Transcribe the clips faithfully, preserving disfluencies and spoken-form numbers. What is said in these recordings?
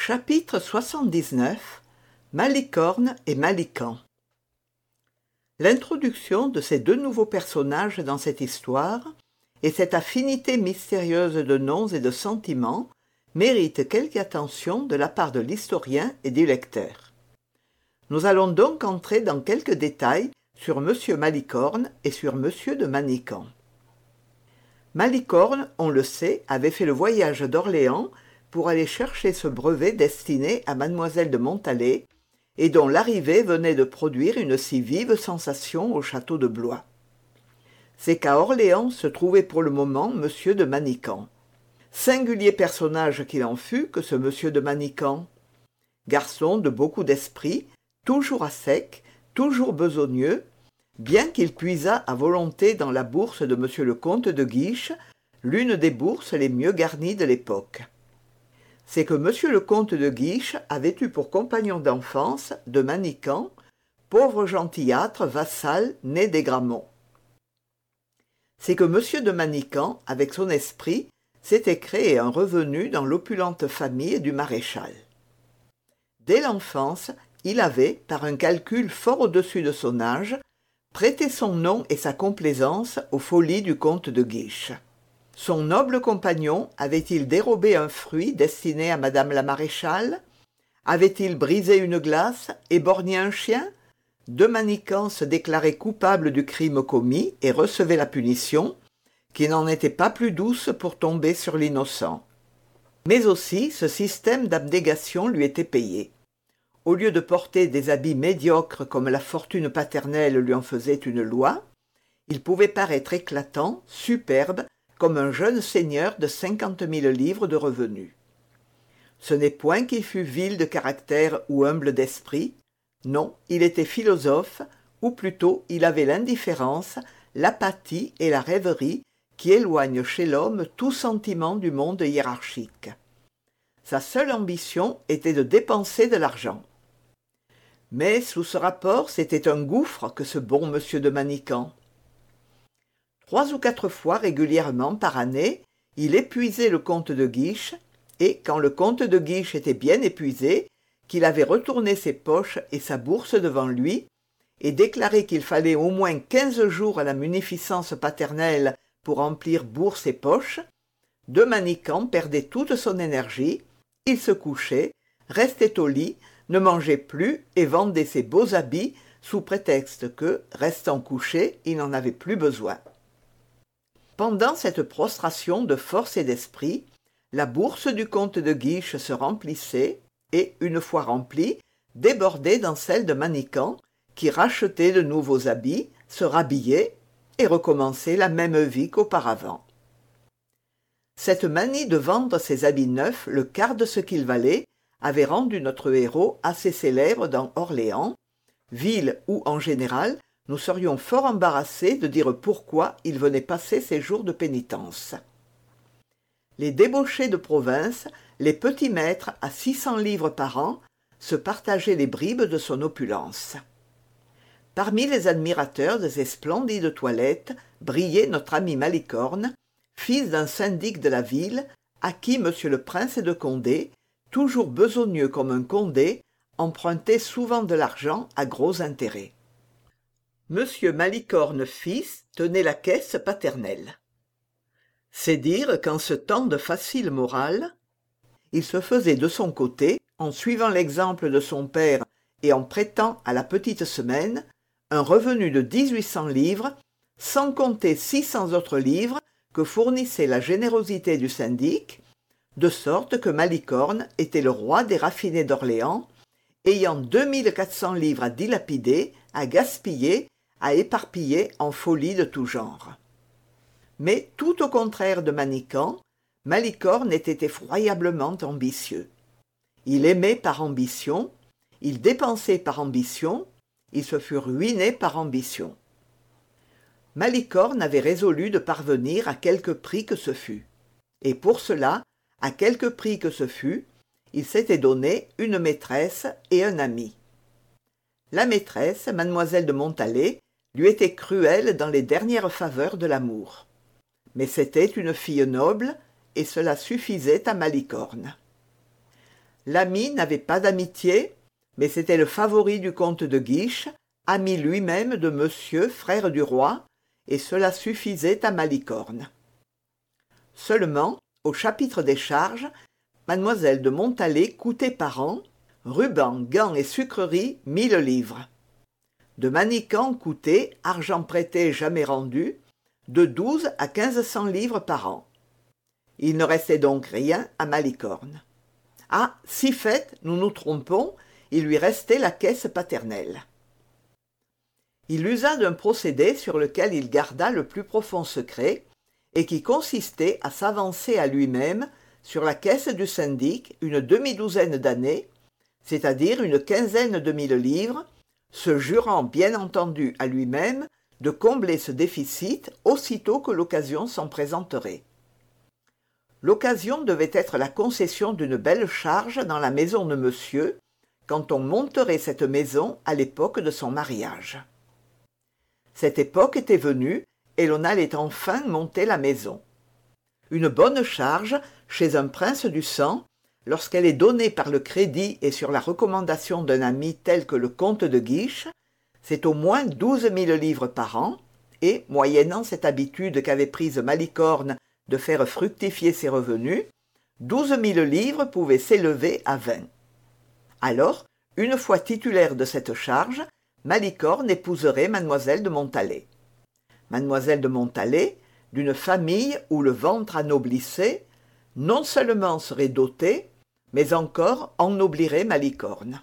Chapitre soixante-dix-neuf. Malicorne et Malican. L'introduction de ces deux nouveaux personnages dans cette histoire et cette affinité mystérieuse de noms et de sentiments méritent quelque attention de la part de l'historien et du lecteur. Nous allons donc entrer dans quelques détails sur Monsieur Malicorne et sur Monsieur de Manicamp. Malicorne, on le sait, avait fait le voyage d'Orléans pour aller chercher ce brevet destiné à mademoiselle de Montalais et dont l'arrivée venait de produire une si vive sensation au château de Blois. C'est qu'à Orléans se trouvait pour le moment Monsieur de Manicamp. Singulier personnage qu'il en fut que ce Monsieur de Manicamp. Garçon de beaucoup d'esprit, toujours à sec, toujours besogneux, bien qu'il puisât à volonté dans la bourse de Monsieur le comte de Guiche, l'une des bourses les mieux garnies de l'époque. C'est que Monsieur le comte de Guiche avait eu pour compagnon d'enfance de Manicamp, pauvre gentillâtre vassal né des Gramont. C'est que Monsieur de Manicamp, avec son esprit, s'était créé un revenu dans l'opulente famille du maréchal. Dès l'enfance, il avait, par un calcul fort au-dessus de son âge, prêté son nom et sa complaisance aux folies du comte de Guiche. Son noble compagnon avait-il dérobé un fruit destiné à madame la maréchale? Avait-il brisé une glace, éborgné un chien? De Manicamp se déclarait coupable du crime commis et recevait la punition, qui n'en était pas plus douce pour tomber sur l'innocent. Mais aussi ce système d'abnégation lui était payé. Au lieu de porter des habits médiocres comme la fortune paternelle lui en faisait une loi, il pouvait paraître éclatant, superbe, comme un jeune seigneur de cinquante mille livres de revenus. Ce n'est point qu'il fût vil de caractère ou humble d'esprit, non, il était philosophe, ou plutôt il avait l'indifférence, l'apathie et la rêverie qui éloignent chez l'homme tout sentiment du monde hiérarchique. Sa seule ambition était de dépenser de l'argent. Mais sous ce rapport, c'était un gouffre que ce bon Monsieur de Manicamp. Trois ou quatre fois régulièrement par année, il épuisait le comte de Guiche, et quand le comte de Guiche était bien épuisé, qu'il avait retourné ses poches et sa bourse devant lui, et déclaré qu'il fallait au moins quinze jours à la munificence paternelle pour remplir bourse et poches, de Manicamp perdait toute son énergie, il se couchait, restait au lit, ne mangeait plus et vendait ses beaux habits sous prétexte que, restant couché, il n'en avait plus besoin. Pendant cette prostration de force et d'esprit, la bourse du comte de Guiche se remplissait et, une fois remplie, débordait dans celle de Manicamp, qui rachetait de nouveaux habits, se rhabillait et recommençait la même vie qu'auparavant. Cette manie de vendre ses habits neufs le quart de ce qu'ils valaient avait rendu notre héros assez célèbre dans Orléans, ville où, en général, nous serions fort embarrassés de dire pourquoi il venait passer ses jours de pénitence. Les débauchés de province, les petits maîtres à six cents livres par an, se partageaient les bribes de son opulence. Parmi les admirateurs de ces splendides toilettes brillait notre ami Malicorne, fils d'un syndic de la ville, à qui monsieur le prince de Condé, toujours besogneux comme un Condé, empruntait souvent de l'argent à gros intérêts. Monsieur Malicorne fils tenait la caisse paternelle. C'est dire qu'en ce temps de facile morale, il se faisait de son côté, en suivant l'exemple de son père et en prêtant à la petite semaine, un revenu de dix-huit cents livres, sans compter six cents autres livres que fournissait la générosité du syndic, de sorte que Malicorne était le roi des raffinés d'Orléans, ayant deux mille quatre cents livres à dilapider, à gaspiller, à éparpiller en folies de tout genre. Mais tout au contraire de Manicamp, Malicorne était effroyablement ambitieux. Il aimait par ambition, il dépensait par ambition, il se fut ruiné par ambition. Malicorne avait résolu de parvenir à quelque prix que ce fût. Et pour cela, à quelque prix que ce fût, il s'était donné une maîtresse et un ami. La maîtresse, mademoiselle de Montalais, lui était cruelle dans les dernières faveurs de l'amour. Mais c'était une fille noble, et cela suffisait à Malicorne. L'ami n'avait pas d'amitié, mais c'était le favori du comte de Guiche, ami lui-même de Monsieur, frère du roi, et cela suffisait à Malicorne. Seulement, au chapitre des charges, mademoiselle de Montalais coûtait par an, rubans, gants et sucreries, mille livres. De Manicamp coûtait, argent prêté jamais rendu, de douze à quinze cents livres par an. Il ne restait donc rien à Malicorne. Ah, si fait, nous nous trompons, il lui restait la caisse paternelle. Il usa d'un procédé sur lequel il garda le plus profond secret, et qui consistait à s'avancer à lui-même sur la caisse du syndic une demi-douzaine d'années, c'est-à-dire une quinzaine de mille livres, se jurant bien entendu à lui-même de combler ce déficit aussitôt que l'occasion s'en présenterait. L'occasion devait être la concession d'une belle charge dans la maison de monsieur, quand on monterait cette maison à l'époque de son mariage. Cette époque était venue, et l'on allait enfin monter la maison. Une bonne charge, chez un prince du sang, lorsqu'elle est donnée par le crédit et sur la recommandation d'un ami tel que le comte de Guiche, c'est au moins douze mille livres par an, et, moyennant cette habitude qu'avait prise Malicorne de faire fructifier ses revenus, douze mille livres pouvaient s'élever à vingt. Alors, une fois titulaire de cette charge, Malicorne épouserait mademoiselle de Montalais. Mademoiselle de Montalais, d'une famille où le ventre anoblissait, non seulement serait dotée, mais encore ennoblirait Malicorne.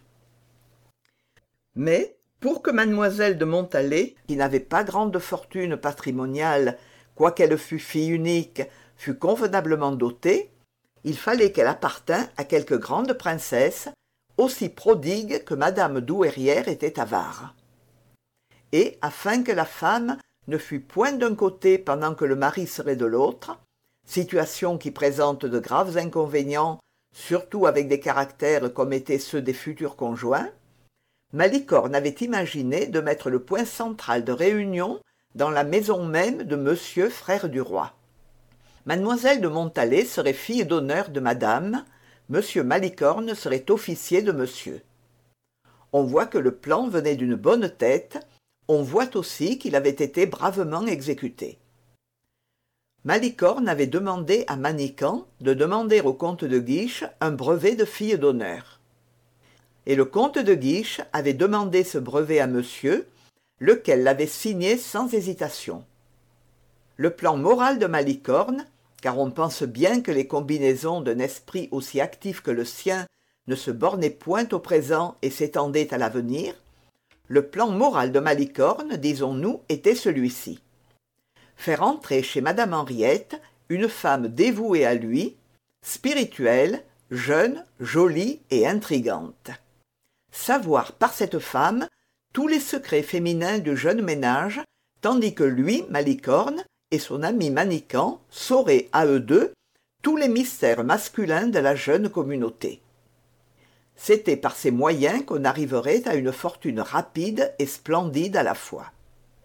Mais, pour que mademoiselle de Montalais, qui n'avait pas grande fortune patrimoniale, quoiqu'elle fût fille unique, fût convenablement dotée, il fallait qu'elle appartînt à quelque grande princesse, aussi prodigue que madame douairière était avare. Et, afin que la femme ne fût point d'un côté pendant que le mari serait de l'autre, situation qui présente de graves inconvénients, surtout avec des caractères comme étaient ceux des futurs conjoints, Malicorne avait imaginé de mettre le point central de réunion dans la maison même de monsieur frère du roi. Mademoiselle de Montalais serait fille d'honneur de madame, monsieur Malicorne serait officier de monsieur. On voit que le plan venait d'une bonne tête, on voit aussi qu'il avait été bravement exécuté. Malicorne avait demandé à Manicamp de demander au comte de Guiche un brevet de fille d'honneur. Et le comte de Guiche avait demandé ce brevet à monsieur, lequel l'avait signé sans hésitation. Le plan moral de Malicorne, car on pense bien que les combinaisons d'un esprit aussi actif que le sien ne se bornaient point au présent et s'étendaient à l'avenir, le plan moral de Malicorne, disons-nous, était celui-ci. Faire entrer chez madame Henriette une femme dévouée à lui, spirituelle, jeune, jolie et intrigante. Savoir par cette femme tous les secrets féminins du jeune ménage, tandis que lui, Malicorne, et son ami Manicamp sauraient à eux deux tous les mystères masculins de la jeune communauté. C'était par ces moyens qu'on arriverait à une fortune rapide et splendide à la fois.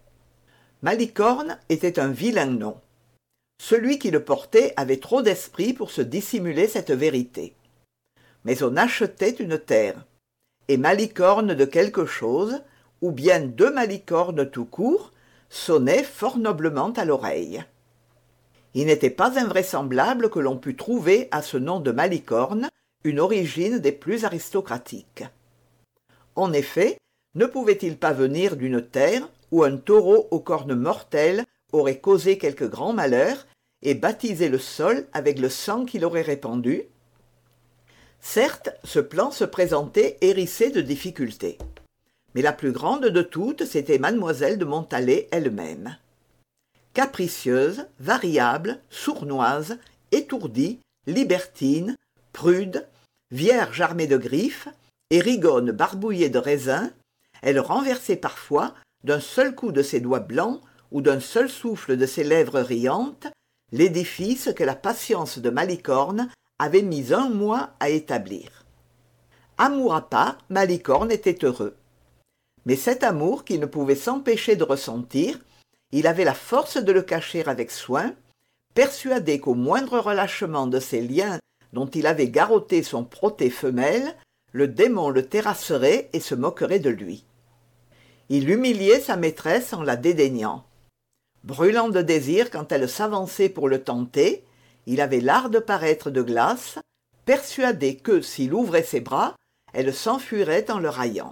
Malicorne était un vilain nom. Celui qui le portait avait trop d'esprit pour se dissimuler cette vérité. Mais on achetait une terre, et Malicorne de quelque chose, ou bien de Malicorne tout court, sonnait fort noblement à l'oreille. Il n'était pas invraisemblable que l'on pût trouver à ce nom de Malicorne une origine des plus aristocratiques. En effet, ne pouvait-il pas venir d'une terre où un taureau aux cornes mortelles aurait causé quelque grand malheur et baptisé le sol avec le sang qu'il aurait répandu? Certes, ce plan se présentait hérissé de difficultés. Mais la plus grande de toutes, c'était mademoiselle de Montalais elle-même. Capricieuse, variable, sournoise, étourdie, libertine, prude, vierge armée de griffes, et rigonne barbouillée de raisin, elle renversait parfois, d'un seul coup de ses doigts blancs ou d'un seul souffle de ses lèvres riantes, l'édifice que la patience de Malicorne avait mis un mois à établir. Amour à part, Malicorne était heureux. Mais cet amour qu'il ne pouvait s'empêcher de ressentir, il avait la force de le cacher avec soin, persuadé qu'au moindre relâchement de ses liens dont il avait garrotté son protée femelle, le démon le terrasserait et se moquerait de lui. Il humiliait sa maîtresse en la dédaignant. Brûlant de désir quand elle s'avançait pour le tenter, il avait l'art de paraître de glace, persuadé que, s'il ouvrait ses bras, elle s'enfuirait en le raillant.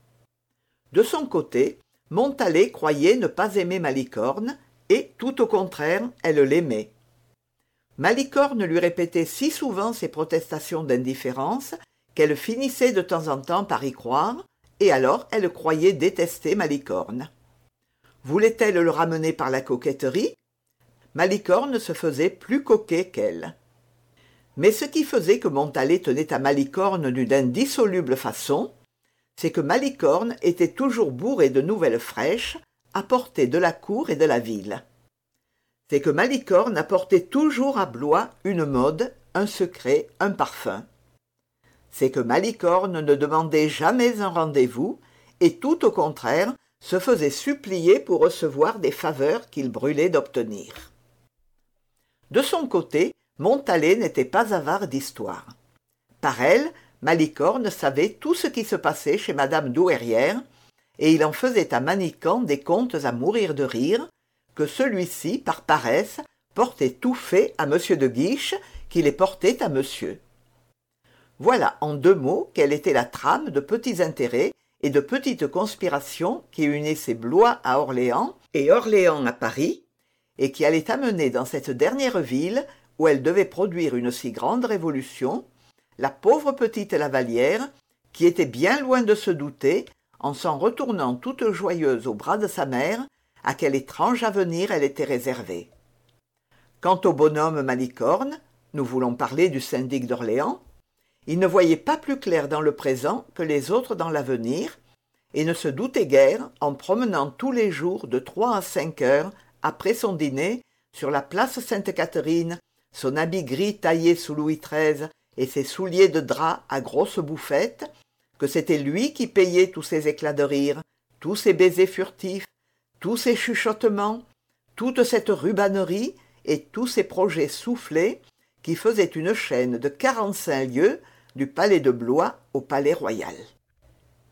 De son côté, Montalais croyait ne pas aimer Malicorne, et, tout au contraire, elle l'aimait. Malicorne lui répétait si souvent ses protestations d'indifférence qu'elle finissait de temps en temps par y croire, et alors elle croyait détester Malicorne. Voulait-elle le ramener par la coquetterie? Malicorne se faisait plus coquet qu'elle. Mais ce qui faisait que Montalais tenait à Malicorne d'une indissoluble façon, c'est que Malicorne était toujours bourré de nouvelles fraîches, apportées de la cour et de la ville. C'est que Malicorne apportait toujours à Blois une mode, un secret, un parfum. C'est que Malicorne ne demandait jamais un rendez-vous, et tout au contraire, se faisait supplier pour recevoir des faveurs qu'il brûlait d'obtenir. De son côté, Montalais n'était pas avare d'histoire. Par elle, Malicorne savait tout ce qui se passait chez madame Douairière, et il en faisait à Manicamp des contes à mourir de rire, que celui-ci, par paresse, portait tout fait à monsieur de Guiche, qui les portait à monsieur. Voilà en deux mots quelle était la trame de petits intérêts et de petites conspirations qui unissaient Blois à Orléans et Orléans à Paris, et qui allaient amener dans cette dernière ville, où elle devait produire une si grande révolution, la pauvre petite Lavallière, qui était bien loin de se douter, en s'en retournant toute joyeuse au bras de sa mère, à quel étrange avenir elle était réservée. Quant au bonhomme Malicorne, nous voulons parler du syndic d'Orléans, il ne voyait pas plus clair dans le présent que les autres dans l'avenir, et ne se doutait guère, en promenant tous les jours de trois à cinq heures, après son dîner, sur la place Sainte-Catherine, son habit gris taillé sous Louis treize et ses souliers de drap à grosses bouffettes, que c'était lui qui payait tous ces éclats de rire, tous ces baisers furtifs, tous ces chuchotements, toute cette rubannerie et tous ces projets soufflés qui faisaient une chaîne de quarante-cinq lieues du palais de Blois au palais royal.